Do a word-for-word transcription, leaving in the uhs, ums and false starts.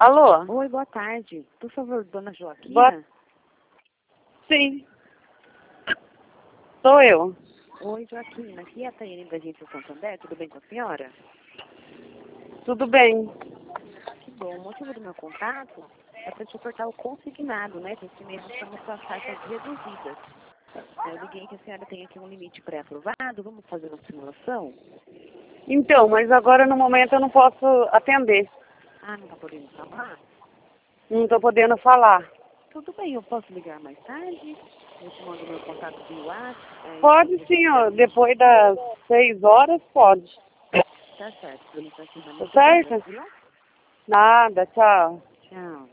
Alô? Oi, boa tarde. Por favor, dona Joaquina? Boa... Sim. Sou eu. Oi, Joaquina. Aqui é a Taiane da Agência Santander. Tudo bem com a senhora? Tudo bem. Que bom. O motivo do meu contato é para te ofertar o consignado, né? Que esse mês estamos com as taxas reduzidas. Eu liguei que a senhora tem aqui um limite pré-aprovado. Vamos fazer uma simulação? Então, mas agora no momento eu não posso atender. Ah, não está podendo falar? Não estou podendo falar. Tudo bem, eu posso ligar mais tarde? Eu te mando meu contato via WhatsApp. É, Pode sim, ó. Depois das seis horas, pode. Tá certo. Dona Joaquina, Tá muito certo? obrigada, viu? Nada, tchau. Tchau.